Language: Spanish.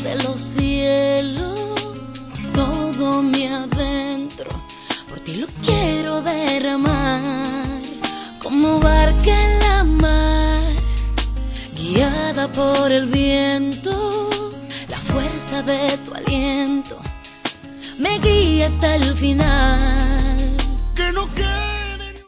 de los cielos, todo mi adentro, por ti lo quiero derramar, como barca en la mar, guiada por el viento, la fuerza de tu aliento me guía hasta el final.